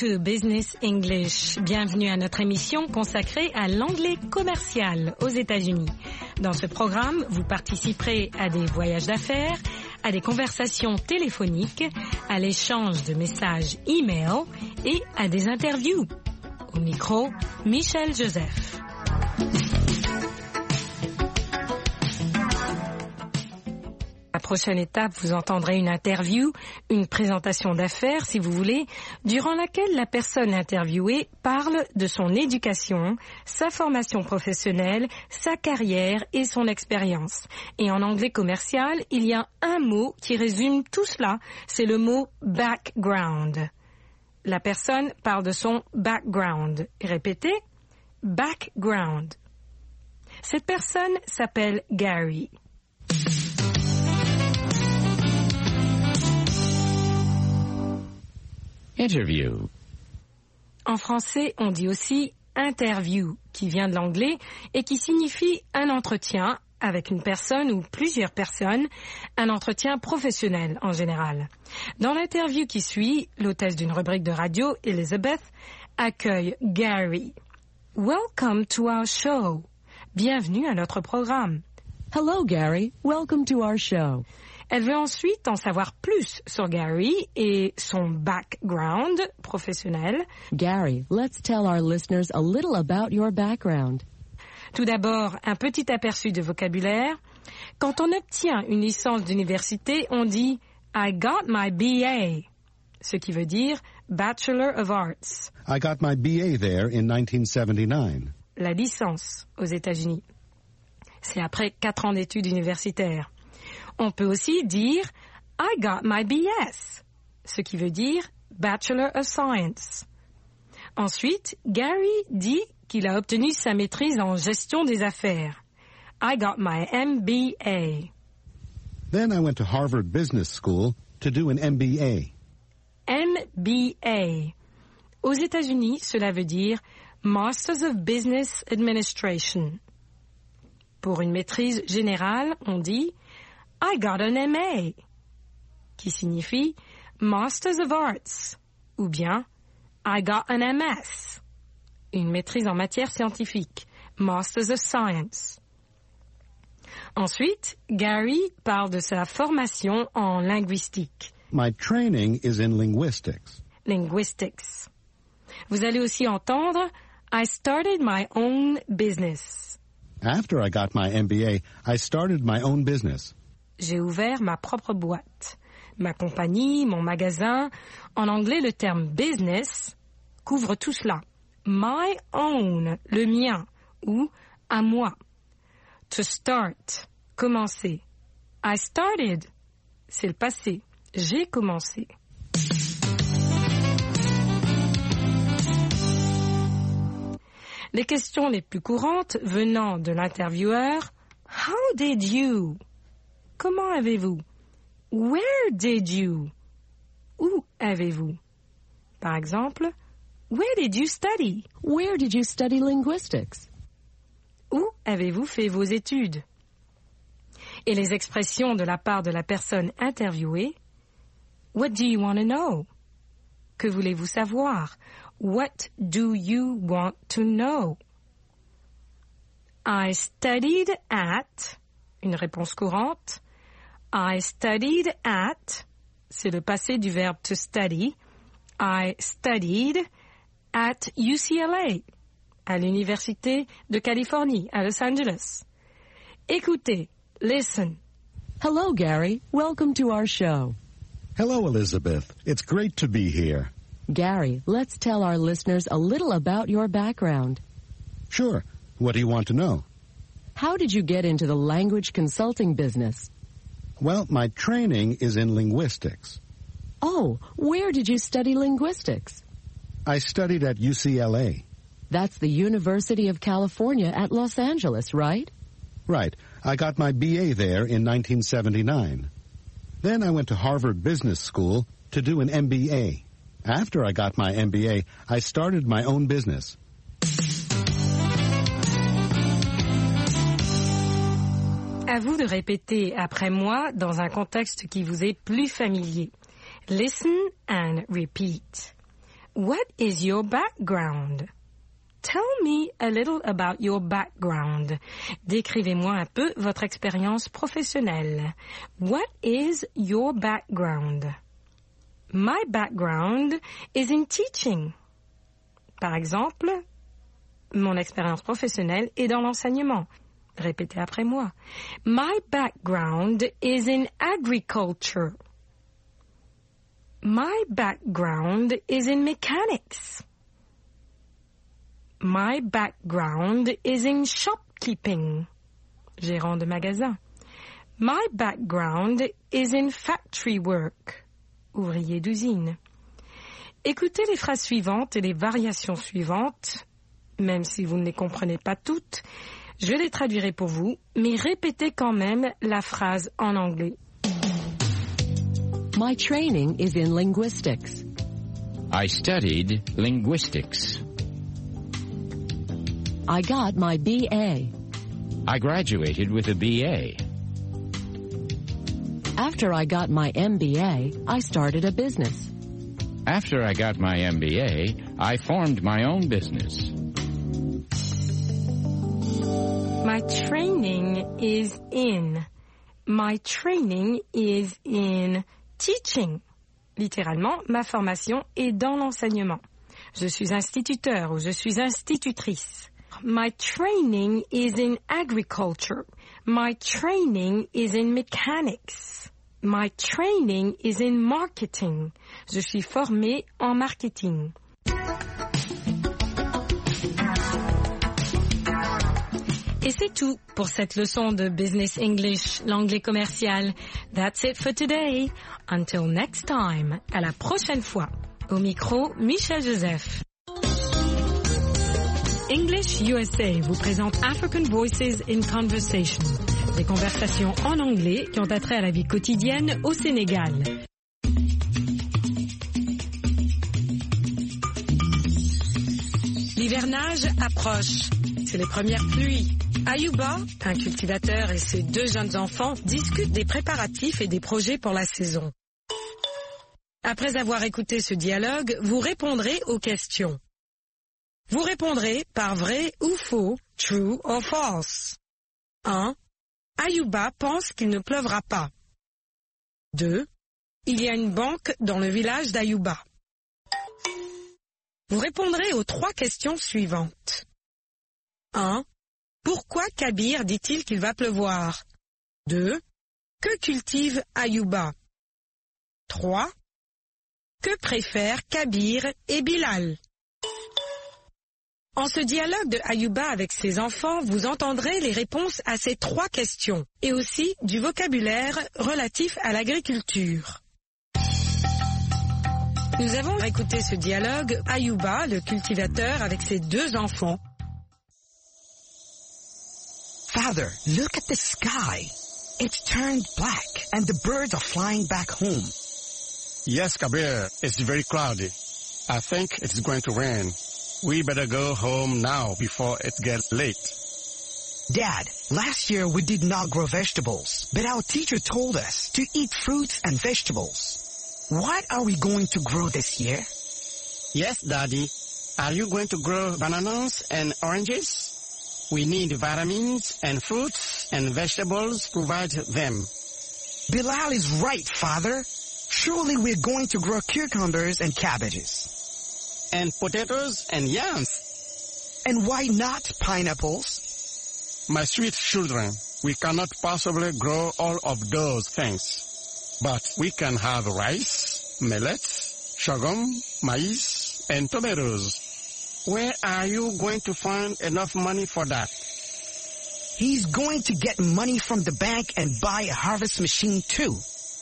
to Business English. Bienvenue à notre émission consacrée à l'anglais commercial aux États-Unis. Dans ce programme, vous participerez à des voyages d'affaires, à des conversations téléphoniques, à l'échange de messages e-mail et à des interviews. Au micro, Michel Joseph. La prochaine étape, vous entendrez une interview, une présentation d'affaires, si vous voulez, durant laquelle la personne interviewée parle de son éducation, sa formation professionnelle, sa carrière et son expérience. Et en anglais commercial, il y a un mot qui résume tout cela, c'est le mot background. La personne parle de son background. Répétez, background. Cette personne s'appelle Gary. Interview. En français, on dit aussi interview, qui vient de l'anglais et qui signifie un entretien avec une personne ou plusieurs personnes, un entretien professionnel en général. Dans l'interview qui suit, l'hôtesse d'une rubrique de radio, Elizabeth, accueille Gary. Welcome to our show. Bienvenue à notre programme. Hello, Gary. Welcome to our show. Elle veut ensuite en savoir plus sur Gary et son background professionnel. Gary, let's tell our listeners a little about your background. Tout d'abord, un petit aperçu de vocabulaire. Quand on obtient une licence d'université, on dit « I got my BA », ce qui veut dire « Bachelor of Arts ». I got my BA there in 1979. La licence aux États-Unis. C'est après 4 ans d'études universitaires. On peut aussi dire « I got my BS », ce qui veut dire « Bachelor of Science ». Ensuite, Gary dit qu'il a obtenu sa maîtrise en gestion des affaires. « I got my MBA ». Then I went to Harvard Business School to do an MBA. MBA. Aux États-Unis, cela veut dire « Masters of Business Administration ». Pour une maîtrise générale, on dit « I got an MA », qui signifie Masters of Arts, ou bien I got an MS, une maîtrise en matière scientifique, Masters of Science. Ensuite, Gary parle de sa formation en linguistique. My training is in linguistics. Linguistics. Vous allez aussi entendre I started my own business. After I got my MBA, I started my own business. J'ai ouvert ma propre boîte, ma compagnie, mon magasin. En anglais, le terme business couvre tout cela. My own, le mien, ou à moi. To start, commencer. I started, c'est le passé. J'ai commencé. Les questions les plus courantes venant de l'intervieweur, How did you? Comment avez-vous? Where did you? Où avez-vous? Par exemple, Where did you study? Where did you study linguistics? Où avez-vous fait vos études? Et les expressions de la part de la personne interviewée, What do you want to know? Que voulez-vous savoir? What do you want to know? I studied at, une réponse courante. I studied at, c'est le passé du verbe to study. I studied at UCLA, à l'Université de Californie, à Los Angeles. Écoutez, listen. Hello, Gary. Welcome to our show. Hello, Elizabeth. It's great to be here. Gary, let's tell our listeners a little about your background. Sure. What do you want to know? How did you get into the language consulting business? Well, my training is in linguistics. Oh, where did you study linguistics? I studied at UCLA. That's the University of California at Los Angeles, right? Right. I got my BA there in 1979. Then I went to Harvard Business School to do an MBA. After I got my MBA, I started my own business. À vous de répéter après moi dans un contexte qui vous est plus familier. Listen and repeat. What is your background? Tell me a little about your background. Décrivez-moi un peu votre expérience professionnelle. What is your background? My background is in teaching. Par exemple, mon expérience professionnelle est dans l'enseignement. Répétez après moi. My background is in agriculture. My background is in mechanics. My background is in shopkeeping. Gérant de magasin. My background is in factory work. Ouvrier d'usine. Écoutez les phrases suivantes et les variations suivantes, même si vous ne les comprenez pas toutes. Je les traduirai pour vous, mais répétez quand même la phrase en anglais. My training is in linguistics. I studied linguistics. I got my BA. I graduated with a BA. After I got my MBA, I started a business. After I got my MBA, I formed my own business. My training is in. My training is in teaching. Littéralement, ma formation est dans l'enseignement. Je suis instituteur ou je suis institutrice. My training is in agriculture. My training is in mechanics. My training is in marketing. Je suis formée en marketing. Et c'est tout pour cette leçon de Business English, l'anglais commercial. That's it for today. Until next time. À la prochaine fois. Au micro, Michel Joseph. English USA vous présente African Voices in Conversation. Des conversations en anglais qui ont attrait à la vie quotidienne au Sénégal. L'hivernage approche. C'est les premières pluies. Ayuba, un cultivateur et ses 2 jeunes enfants discutent des préparatifs et des projets pour la saison. Après avoir écouté ce dialogue, vous répondrez aux questions. Vous répondrez par vrai ou faux, true or false. 1. Ayuba pense qu'il ne pleuvra pas. 2. Il y a une banque dans le village d'Ayuba. Vous répondrez aux 3 questions suivantes. 1. Pourquoi Kabir dit-il qu'il va pleuvoir? 2. Que cultive Ayuba? 3. Que préfèrent Kabir et Bilal? En ce dialogue de Ayuba avec ses enfants, vous entendrez les réponses à ces 3 questions et aussi du vocabulaire relatif à l'agriculture. Nous avons écouté ce dialogue, Ayuba, le cultivateur, avec ses 2 enfants. Father, look at the sky. It's turned black and the birds are flying back home. Yes, Kabir, it's very cloudy. I think it's going to rain. We better go home now before it gets late. Dad, last year we did not grow vegetables, but our teacher told us to eat fruits and vegetables. What are we going to grow this year? Yes, Daddy. Are you going to grow bananas and oranges? We need vitamins and fruits and vegetables, provide them. Bilal is right, Father. Surely we're going to grow cucumbers and cabbages. And potatoes and yams. And why not pineapples? My sweet children, we cannot possibly grow all of those things. But we can have rice, millet, sorghum, maize, and tomatoes. Where are you going to find enough money for that? He's going to get money from the bank and buy a harvest machine too.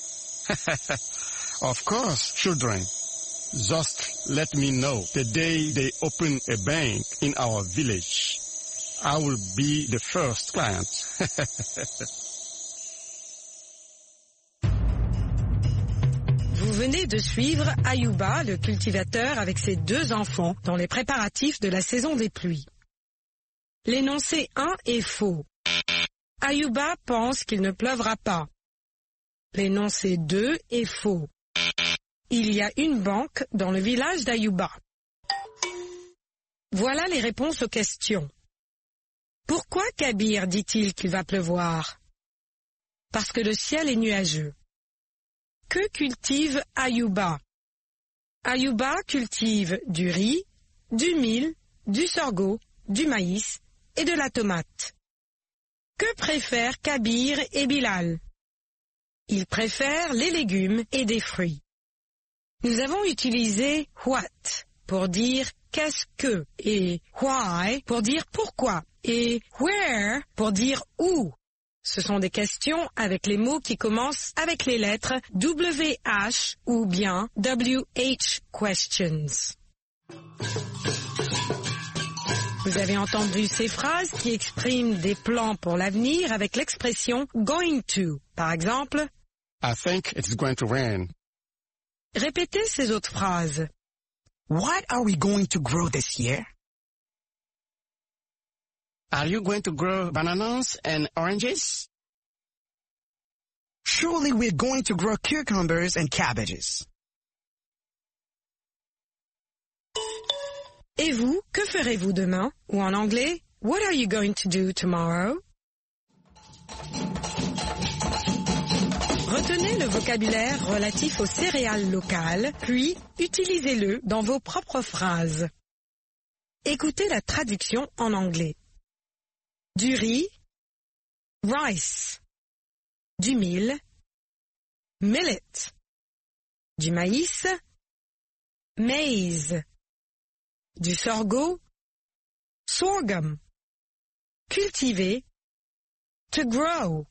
Of course, children. Just let me know the day they open a bank in our village. I will be the first client. Vous venez de suivre Ayuba, le cultivateur, avec ses 2 enfants dans les préparatifs de la saison des pluies. L'énoncé 1 est faux. Ayuba pense qu'il ne pleuvra pas. L'énoncé 2 est faux. Il y a une banque dans le village d'Ayuba. Voilà les réponses aux questions. Pourquoi Kabir dit-il qu'il va pleuvoir? Parce que le ciel est nuageux. Que cultive Ayuba? Ayuba cultive du riz, du mil, du sorgho, du maïs et de la tomate. Que préfèrent Kabir et Bilal? Ils préfèrent les légumes et des fruits. Nous avons utilisé what pour dire qu'est-ce que et why pour dire pourquoi et where pour dire où. Ce sont des questions avec les mots qui commencent avec les lettres WH ou bien WH questions. Vous avez entendu ces phrases qui expriment des plans pour l'avenir avec l'expression going to. Par exemple, I think it's going to rain. Répétez ces autres phrases. What are we going to grow this year? Are you going to grow bananas and oranges? Surely we're going to grow cucumbers and cabbages. Et vous, que ferez-vous demain? Ou en anglais, what are you going to do tomorrow? Retenez le vocabulaire relatif aux céréales locales, puis utilisez-le dans vos propres phrases. Écoutez la traduction en anglais. Du riz, rice. Du mil, millet. Du maïs, maize. Du sorgho, sorghum. Cultiver, to grow.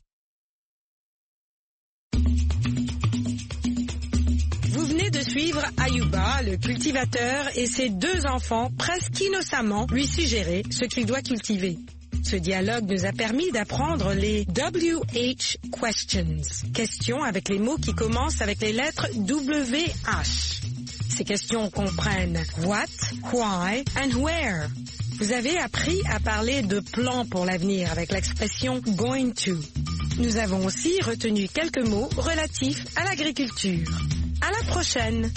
Vous venez de suivre Ayuba, le cultivateur, et ses deux enfants presque innocemment lui suggérer ce qu'il doit cultiver. Ce dialogue nous a permis d'apprendre les WH questions, questions avec les mots qui commencent avec les lettres WH. Ces questions comprennent what, why and where. Vous avez appris à parler de plans pour l'avenir avec l'expression going to. Nous avons aussi retenu quelques mots relatifs à l'agriculture. À la prochaine!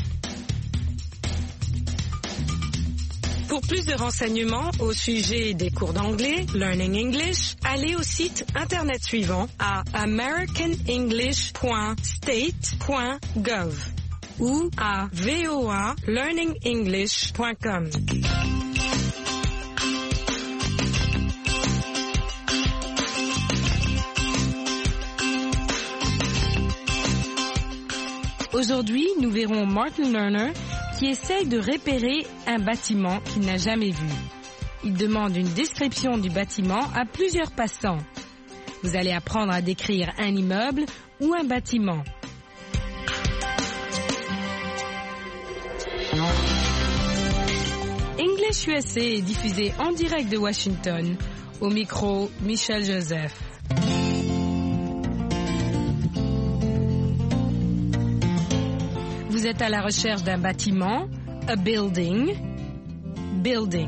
Pour plus de renseignements au sujet des cours d'anglais, Learning English, allez au site internet suivant à americanenglish.state.gov ou à voalearningenglish.com. Aujourd'hui, nous verrons Martin Lerner qui essaye de repérer un bâtiment qu'il n'a jamais vu. Il demande une description du bâtiment à plusieurs passants. Vous allez apprendre à décrire un immeuble ou un bâtiment. English USA est diffusé en direct de Washington. Au micro, Michel Joseph. Vous êtes à la recherche d'un bâtiment, a building, building.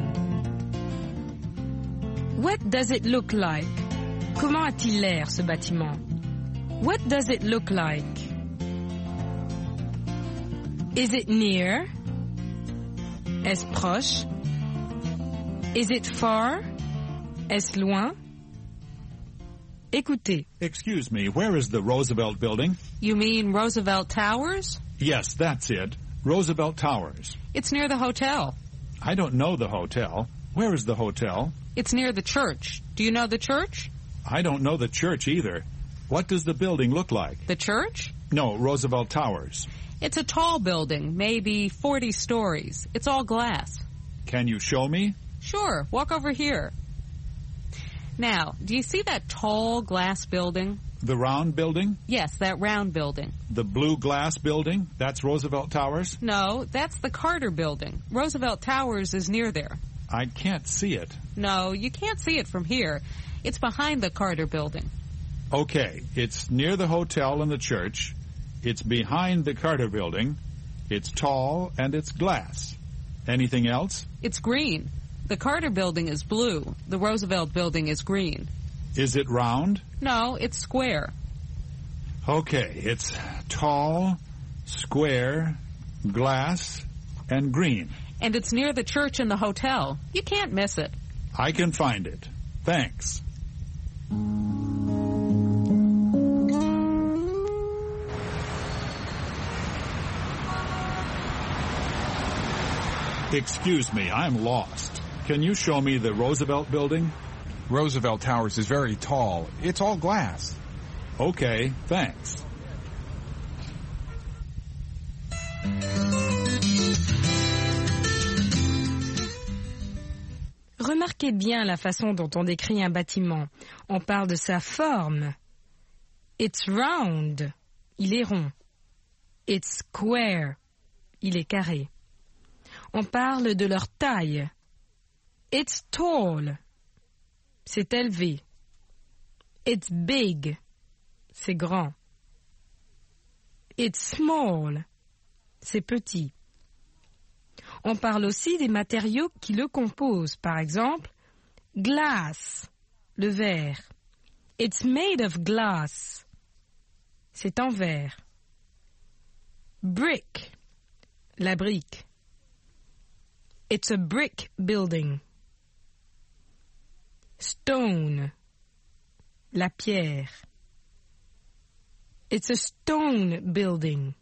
What does it look like? Comment a-t-il l'air, ce bâtiment? What does it look like? Is it near? Est-ce proche? Is it far? Est-ce loin? Écoutez. Excuse me, where is the Roosevelt Building? You mean Roosevelt Towers? Yes, that's it. Roosevelt Towers. It's near the hotel. I don't know the hotel. Where is the hotel? It's near the church. Do you know the church? I don't know the church either. What does the building look like? The church? No, Roosevelt Towers. It's a tall building, maybe 40 stories. It's all glass. Can you show me? Sure, walk over here. Now, do you see that tall glass building? The round building? Yes, that round building. The blue glass building? That's Roosevelt Towers? No, that's the Carter Building. Roosevelt Towers is near there. I can't see it. No, you can't see it from here. It's behind the Carter Building. Okay, it's near the hotel and the church. It's behind the Carter Building. It's tall and it's glass. Anything else? It's green. The Carter Building is blue. The Roosevelt Building is green. Is it round? No, it's square. Okay, it's tall, square, glass, and green. And it's near the church and the hotel. You can't miss it. I can find it. Thanks. Excuse me, I'm lost. Can you show me the Roosevelt Building? Roosevelt Towers is very tall. It's all glass. Okay, thanks. Remarquez bien la façon dont on décrit un bâtiment. On parle de sa forme. It's round. Il est rond. It's square. Il est carré. On parle de leur taille. It's tall. C'est élevé. It's big. C'est grand. It's small. C'est petit. On parle aussi des matériaux qui le composent. Par exemple, glass, le verre. It's made of glass. C'est en verre. Brick, la brique. It's a brick building. Stone, la pierre. It's a stone building.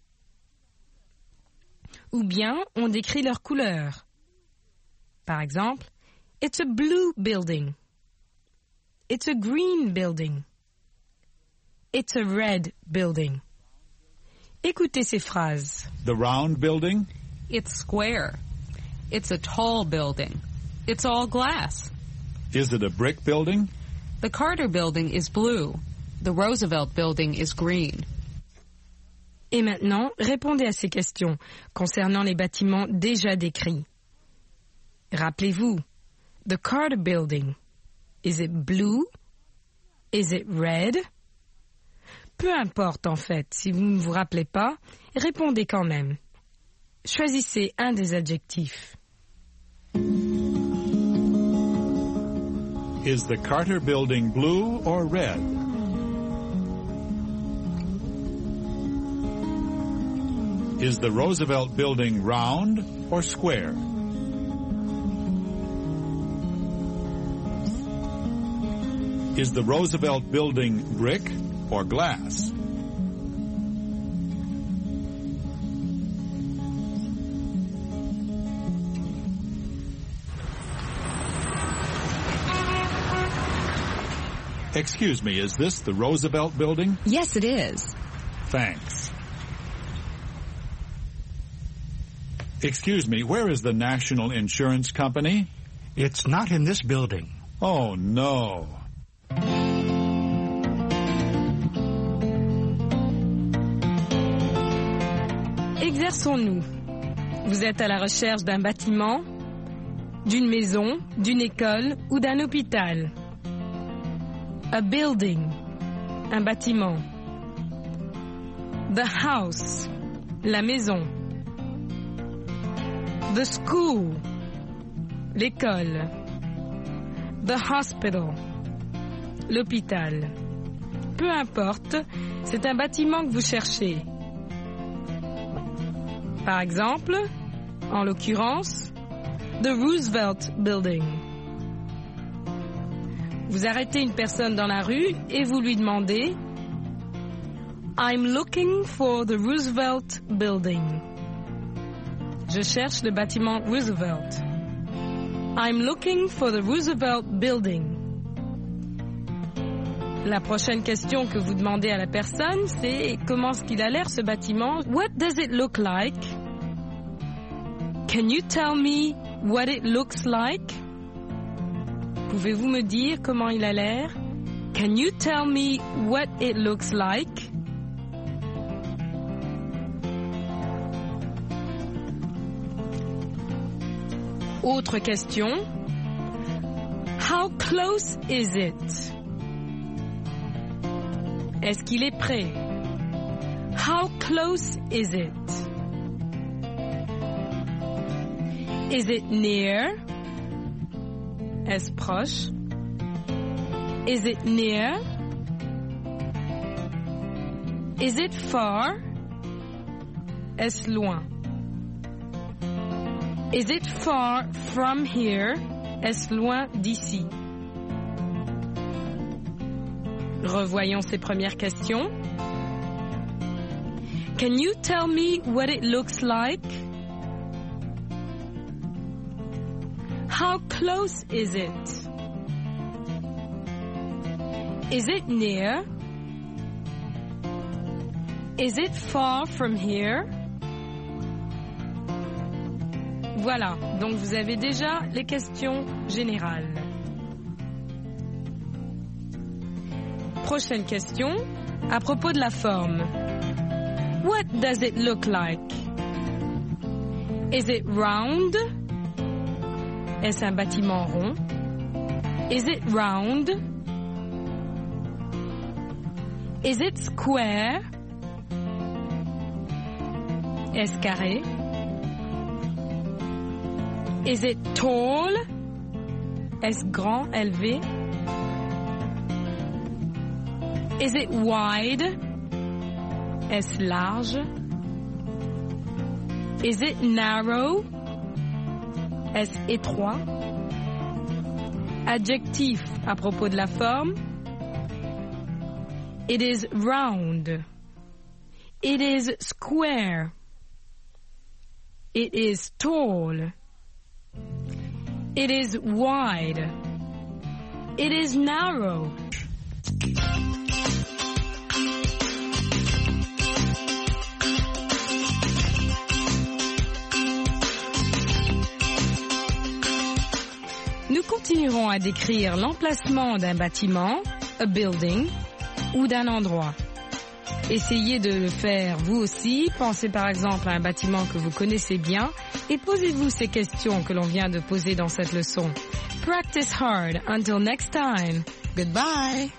Ou bien on décrit leur couleur. Par exemple, it's a blue building. It's a green building. It's a red building. Écoutez ces phrases. The round building? It's square. It's a tall building. It's all glass. Is it a brick building? The Carter building is blue. The Roosevelt building is green. Et maintenant, répondez à ces questions concernant les bâtiments déjà décrits. Rappelez-vous, the Carter building, is it blue? Is it red? Peu importe en fait, si vous ne vous rappelez pas, répondez quand même. Choisissez un des adjectifs. Is the Carter building blue or red? Is the Roosevelt building round or square? Is the Roosevelt building brick or glass? Excuse me, is this the Roosevelt building? Yes, it is. Thanks. Excuse me, where is the National Insurance Company? It's not in this building. Oh, no. Exerçons-nous. Vous êtes à la recherche d'un bâtiment, d'une maison, d'une école ou d'un hôpital. A building, un bâtiment. The house, la maison. The school, l'école. The hospital, l'hôpital. Peu importe, c'est un bâtiment que vous cherchez. Par exemple, en l'occurrence, the Roosevelt Building. Vous arrêtez une personne dans la rue et vous lui demandez « I'm looking for the Roosevelt Building ». Je cherche le bâtiment Roosevelt. I'm looking for the Roosevelt Building. La prochaine question que vous demandez à la personne, c'est comment est-ce qu'il a l'air ce bâtiment? What does it look like? Can you tell me what it looks like? Pouvez-vous me dire comment il a l'air? Can you tell me what it looks like? Autre question. How close is it? Est-ce qu'il est près? How close is it? Is it near? Est-ce proche? Is it near? Is it far? Est-ce loin? Is it far from here? Est-ce loin d'ici? Revoyons ces premières questions. Can you tell me what it looks like? How close is it? Is it near? Is it far from here? Voilà, donc vous avez déjà les questions générales. Prochaine question, à propos de la forme. What does it look like? Is it round? Est-ce un bâtiment rond? Is it round? Is it square? Est-ce carré? Is it tall? Est-ce grand, élevé? Is it wide? Est-ce large? Is it narrow? Est-ce étroit? Adjectif à propos de la forme. It is round. It is square. It is tall. It is wide. It is narrow. Nous continuerons à décrire l'emplacement d'un bâtiment, a building, ou d'un endroit. Essayez de le faire vous aussi. Pensez par exemple à un bâtiment que vous connaissez bien et posez-vous ces questions que l'on vient de poser dans cette leçon. Practice hard. Until next time. Goodbye.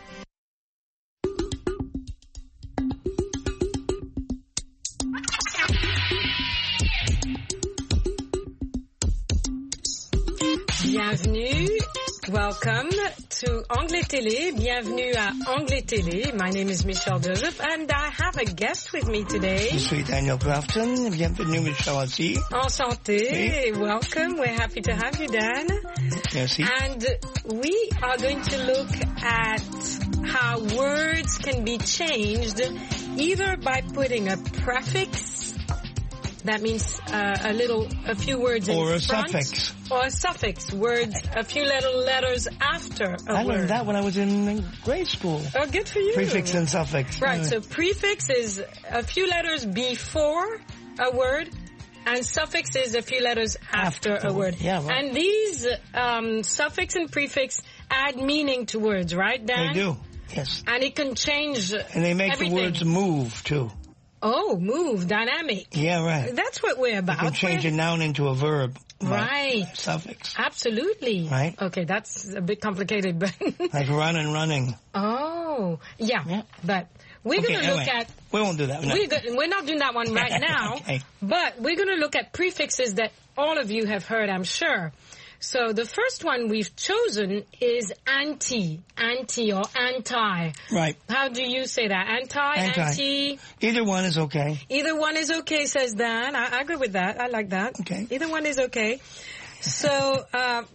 Bienvenue. Welcome to Anglais Télé. Bienvenue à Anglais Télé. My name is Michelle Joseph and I have a guest with me today. Je suis Daniel Grafton. Bienvenue Michelle aussi. Enchanté. Oui. Welcome. We're happy to have you, Dan. Merci. And we are going to look at how words can be changed either by putting a prefix. That means a few words in front. Or a suffix. Or a suffix, words, a few little letters after a word. I learned that when I was in grade school. Oh, good for you. Prefix and suffix. Right, so prefix is a few letters before a word, and suffix is a few letters after a word. Yeah, right. And these suffix and prefix add meaning to words, right, Dan? They do, yes. And it can change And they make everything. the words move, too. Oh, move, dynamic. Yeah, right. That's what we're about. You can change a noun into a verb. Right. Suffix. Absolutely. Right. Okay, that's a bit complicated, but... Like run and running. Oh, yeah. But we're going to look at... We won't do that. No. We're not doing that one right now. Okay. But we're going to look at prefixes that all of you have heard, I'm sure. So the first one we've chosen is anti or anti. Right. How do you say that? Anti? Either one is okay. Either one is okay, says Dan. I agree with that. I like that. Okay. Either one is okay. So,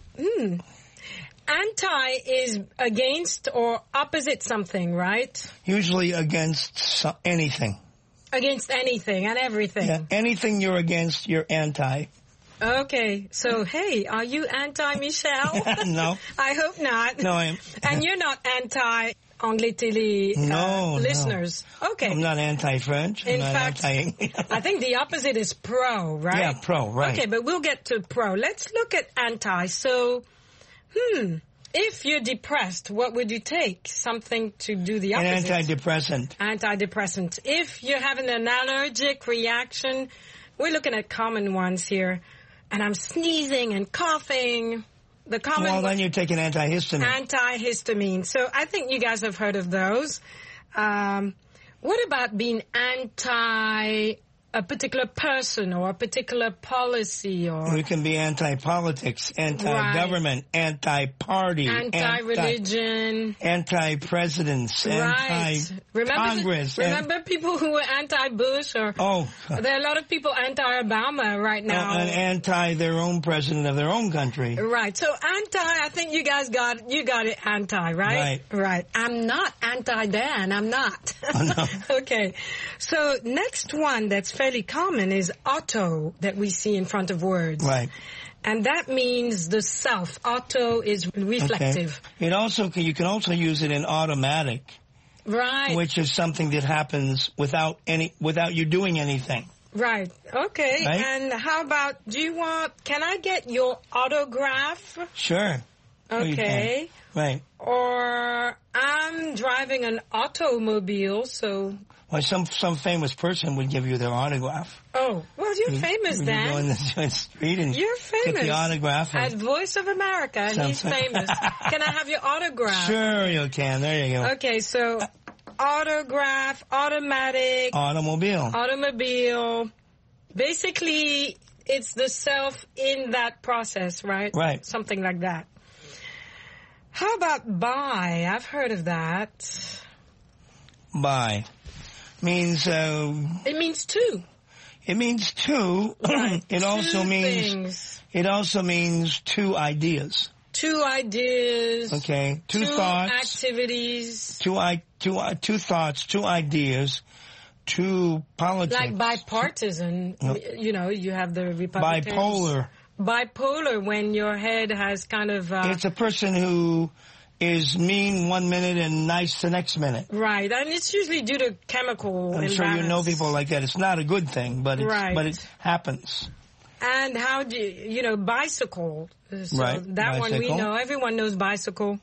anti is against or opposite something, right? Usually against anything. Against anything and everything. Yeah, anything you're against, you're anti. Okay, so hey, are you anti-Michelle? No. I hope not. No, I am. And you're not anti-Anglais Télé listeners? No. Okay. I'm not anti-French. In fact, I think the opposite is pro, right? Yeah, pro, right. Okay, but we'll get to pro. Let's look at anti. So, if you're depressed, what would you take? Something to do the opposite. An antidepressant. Antidepressant. If you're having an allergic reaction, we're looking at common ones here. And I'm sneezing and coughing. The common Well, then you take an antihistamine. Antihistamine. So I think you guys have heard of those. What about being anti a particular person or a particular policy or We can be anti-politics, anti-government, anti-party, anti-religion, anti-presidents, anti-Congress. Remember people who were anti-Bush or there are a lot of people anti-Obama right now. And anti their own president of their own country. Right. So I think you guys got it anti, right? Right. I'm not anti-Dan. I'm not. Oh, no. Okay. So next one that's fairly common is auto that we see in front of words. Right. And that means the self. Auto is reflective. Okay. You can also use it in automatic. Right. Which is something that happens without you doing anything. Right. Okay. Right? And how about, can I get your autograph? Sure. Okay. Right. Or I'm driving an automobile, so... Well, some famous person would give you their autograph. Oh, well, you're famous, Dan. You go in the street and you're famous. Get the autograph. At Voice of America, he's famous. Can I have your autograph? Sure, you can. There you go. Okay, so autograph, automatic. Automobile. Basically, it's the self in that process, right? Right. Something like that. How about buy? I've heard of that. Buy. Means it means two. It means two. Right. It also means two ideas. Two ideas. Okay. Two thoughts. Activities. Two thoughts. Two ideas. Two politics. Like bipartisan. You have the Republicans. Bipolar when your head has kind of... it's a person who is mean 1 minute and nice the next minute. Right, and it's usually due to chemical I'm imbalance. sure you know people like that. It's not a good thing, but it happens. And how do you bicycle. So right. That bicycle. One we know. Everyone knows bicycle.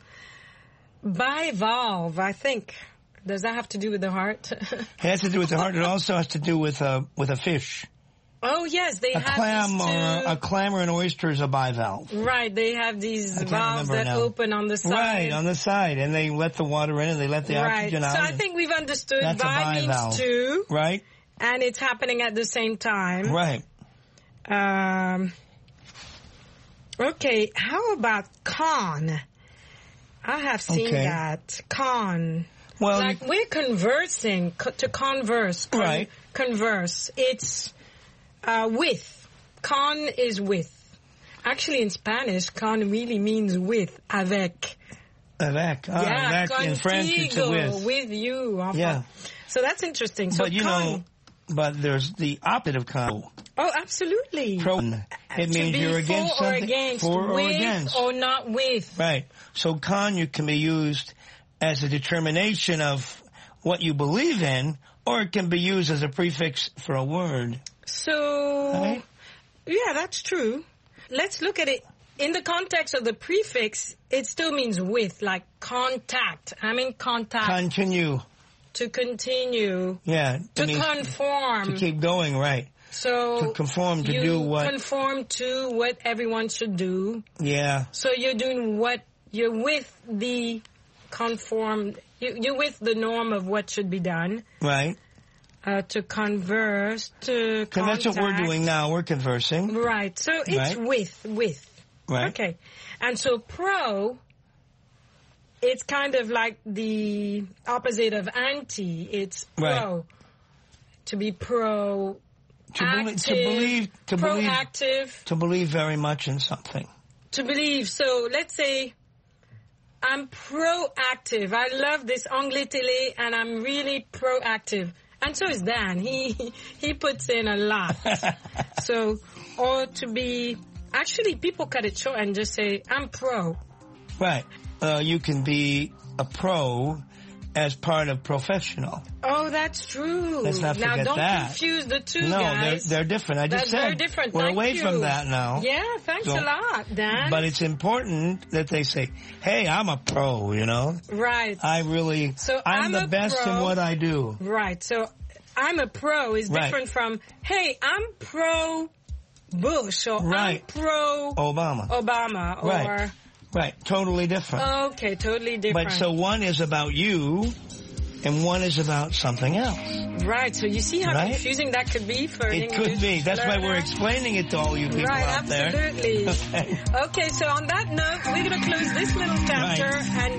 Bivalve, I think. Does that have to do with the heart? It has to do with the heart. It also has to do with a fish. Oh, yes, they have a clam or an oyster is a bivalve. Right, they have these valves that open on the side. Right, on the side, and they let the water in and they let the oxygen out. So I think we've understood that's bi means two. Right. And it's happening at the same time. Right. Okay, how about con? I have seen that. Con. Well, like we're conversing, to converse. Right. Converse. It's... with. Con is with. Actually, in Spanish, con really means with. Avec. Avec. Yeah, avec. In French, it's with. With you. Enfin. Yeah. So that's interesting. So but but there's the opposite of con. Oh, absolutely. Pro. It means you're against for or something. Against. For or with against. Or not with. Right. So con can be used as a determination of what you believe in, or it can be used as a prefix for a word. So, yeah, that's true. Let's look at it. In the context of the prefix, it still means with, like contact. I'm in contact. Continue. To continue. Yeah. To conform. To keep going, right. So to conform, to do what? Conform to what everyone should do. Yeah. So you're doing what, you're with the you're with the norm of what should be done. Right. To converse, to contact. That's what we're doing now. We're conversing. Right. So it's with. Right. Okay. And so pro, it's kind of like the opposite of anti. It's pro. Right. To be pro. Proactive. To believe very much in something. To believe. So let's say I'm proactive. I love this Anglais Télé and I'm really proactive. And so is Dan. He puts in a lot. So, or to be, actually people cut it short and just say, I'm pro. Right. You can be a pro as part of professional. Oh, that's true. Let's not forget that. Now, don't confuse the two, guys. No, they're different. I just said they're different. We're Thank away you. from that now. Yeah, thanks a lot, Dan. But it's important that they say, hey, I'm a pro, Right. I'm the best in what I do. Right. So I'm a pro is different from, hey, I'm pro Bush or I'm pro Obama or... Right, totally different. Okay, totally different. But so one is about you, and one is about something else. Right. So you see how Right? confusing that could be for an It English could be. That's why we're learner? explaining it to all you people Right, out there. absolutely. Okay. Okay, so on that note, we're going to close this little chapter and